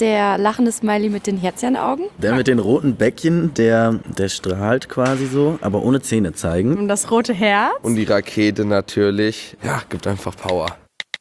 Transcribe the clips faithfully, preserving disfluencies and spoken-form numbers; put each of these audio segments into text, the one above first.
der lachende Smiley mit den Herzchenaugen? Der mit den roten Bäckchen, der, der strahlt quasi so, aber ohne Zähne zeigen. Und das rote Herz? Und die Rakete natürlich. Ja, gibt einfach Power.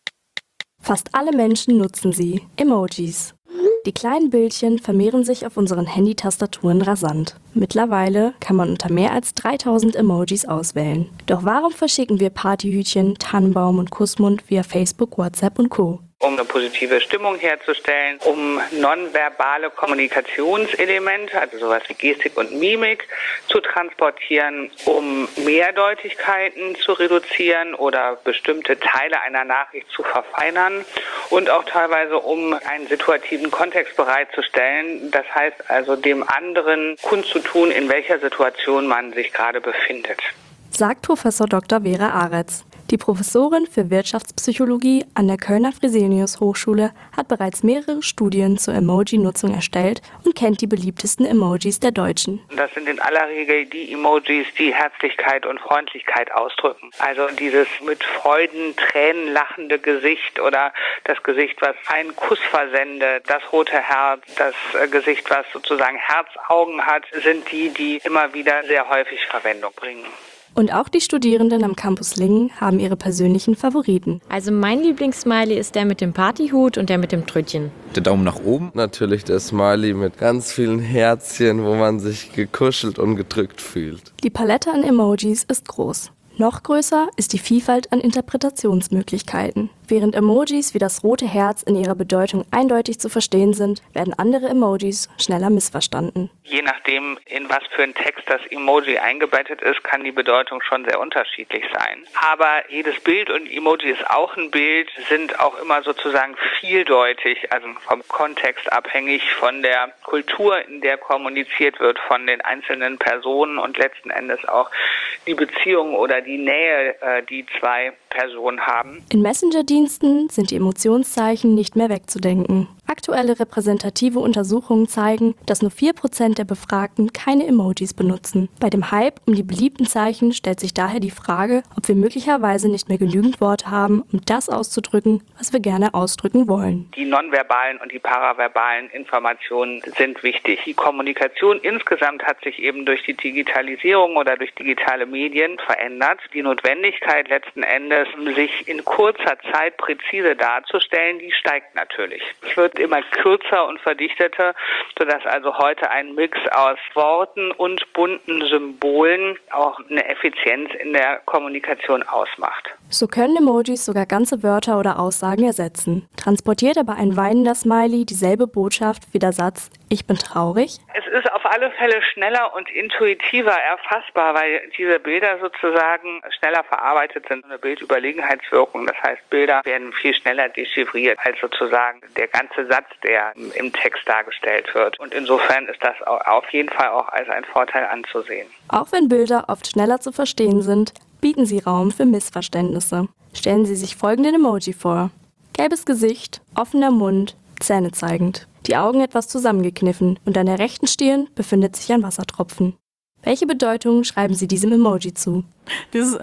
Fast alle Menschen nutzen sie, Emojis. Die kleinen Bildchen vermehren sich auf unseren Handy-Tastaturen rasant. Mittlerweile kann man unter mehr als dreitausend Emojis auswählen. Doch warum verschicken wir Partyhütchen, Tannenbaum und Kussmund via Facebook, WhatsApp und Co.? Um eine positive Stimmung herzustellen, um nonverbale Kommunikationselemente, also sowas wie Gestik und Mimik, zu transportieren, um Mehrdeutigkeiten zu reduzieren oder bestimmte Teile einer Nachricht zu verfeinern und auch teilweise um einen situativen Kontext bereitzustellen. Das heißt also dem anderen kundzutun, in welcher Situation man sich gerade befindet. Sagt Professor Doktor Vera Aretz. Die Professorin für Wirtschaftspsychologie an der Kölner Fresenius-Hochschule hat bereits mehrere Studien zur Emoji-Nutzung erstellt und kennt die beliebtesten Emojis der Deutschen. Das sind in aller Regel die Emojis, die Herzlichkeit und Freundlichkeit ausdrücken. Also dieses mit Freuden, Tränen lachende Gesicht oder das Gesicht, was einen Kuss versendet, das rote Herz, das Gesicht, was sozusagen Herzaugen hat, sind die, die immer wieder sehr häufig Verwendung bringen. Und auch die Studierenden am Campus Lingen haben ihre persönlichen Favoriten. Also mein Lieblingssmiley ist der mit dem Partyhut und der mit dem Trötchen. Der Daumen nach oben. Natürlich der Smiley mit ganz vielen Herzchen, wo man sich gekuschelt und gedrückt fühlt. Die Palette an Emojis ist groß. Noch größer ist die Vielfalt an Interpretationsmöglichkeiten. Während Emojis wie das rote Herz in ihrer Bedeutung eindeutig zu verstehen sind, werden andere Emojis schneller missverstanden. Je nachdem, in was für einen Text das Emoji eingebettet ist, kann die Bedeutung schon sehr unterschiedlich sein. Aber jedes Bild und Emoji ist auch ein Bild, sind auch immer sozusagen vieldeutig, also vom Kontext abhängig, von der Kultur, in der kommuniziert wird, von den einzelnen Personen und letzten Endes auch die Beziehung oder die Nähe, die zwei Personen haben. In Messenger-Diensten sind die Emotionszeichen nicht mehr wegzudenken. Aktuelle repräsentative Untersuchungen zeigen, dass nur vier Prozent der Befragten keine Emojis benutzen. Bei dem Hype um die beliebten Zeichen stellt sich daher die Frage, ob wir möglicherweise nicht mehr genügend Worte haben, um das auszudrücken, was wir gerne ausdrücken wollen. Die nonverbalen und die paraverbalen Informationen sind wichtig. Die Kommunikation insgesamt hat sich eben durch die Digitalisierung oder durch digitale Medien verändert. Die Notwendigkeit letzten Endes, sich in kurzer Zeit präzise darzustellen, die steigt natürlich. Es wird immer kürzer und verdichteter, sodass also heute ein Mix aus Worten und bunten Symbolen auch eine Effizienz in der Kommunikation ausmacht. So können Emojis sogar ganze Wörter oder Aussagen ersetzen. Transportiert aber ein weinender Smiley dieselbe Botschaft wie der Satz „Ich bin traurig"? Es ist auf alle Fälle schneller und intuitiver erfassbar, weil diese Bilder sozusagen schneller verarbeitet sind. Eine Bildüberlegenheitswirkung, das heißt, Bilder werden viel schneller dechiffriert als sozusagen der ganze Satz, der im Text dargestellt wird. Und insofern ist das auf jeden Fall auch als ein Vorteil anzusehen. Auch wenn Bilder oft schneller zu verstehen sind, bieten sie Raum für Missverständnisse. Stellen Sie sich folgenden Emoji vor. Gelbes Gesicht, offener Mund, Zähne zeigend. Die Augen etwas zusammengekniffen und an der rechten Stirn befindet sich ein Wassertropfen. Welche Bedeutung schreiben Sie diesem Emoji zu? Das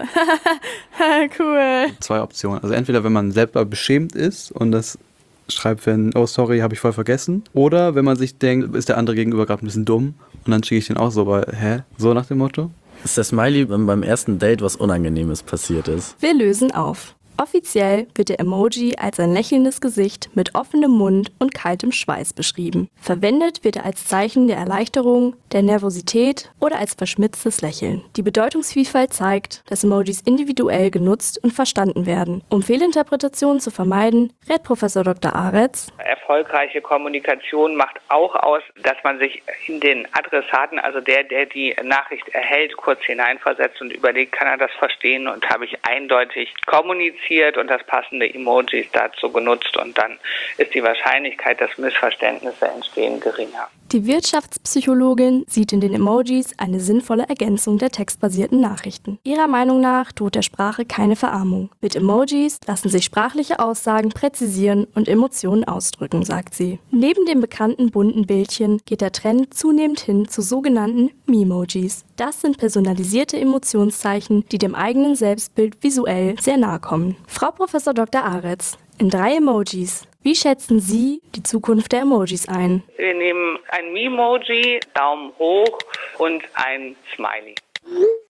cool. Zwei Optionen. Also entweder, wenn man selber beschämt ist und das schreibt, wenn, oh sorry, habe ich voll vergessen. Oder wenn man sich denkt, ist der andere gegenüber gerade ein bisschen dumm und dann schicke ich den auch so, bei, hä? So nach dem Motto. Ist der Smiley, wenn beim ersten Date was Unangenehmes passiert ist? Wir lösen auf. Offiziell wird der Emoji als ein lächelndes Gesicht mit offenem Mund und kaltem Schweiß beschrieben. Verwendet wird er als Zeichen der Erleichterung, der Nervosität oder als verschmitztes Lächeln. Die Bedeutungsvielfalt zeigt, dass Emojis individuell genutzt und verstanden werden. Um Fehlinterpretationen zu vermeiden, rät Professor Doktor Aretz: Erfolgreiche Kommunikation macht auch aus, dass man sich in den Adressaten, also der, der die Nachricht erhält, kurz hineinversetzt und überlegt, kann er das verstehen und habe ich eindeutig kommuniziert und das passende Emojis dazu genutzt und dann ist die Wahrscheinlichkeit, dass Missverständnisse entstehen, geringer. Die Wirtschaftspsychologin sieht in den Emojis eine sinnvolle Ergänzung der textbasierten Nachrichten. Ihrer Meinung nach droht der Sprache keine Verarmung. Mit Emojis lassen sich sprachliche Aussagen präzisieren und Emotionen ausdrücken, sagt sie. Neben den bekannten bunten Bildchen geht der Trend zunehmend hin zu sogenannten Memojis. Das sind personalisierte Emotionszeichen, die dem eigenen Selbstbild visuell sehr nahe kommen. Frau Professor Doktor Aretz, in drei Emojis Wie schätzen Sie die Zukunft der Emojis ein? Wir nehmen ein Memoji, Daumen hoch und ein Smiley.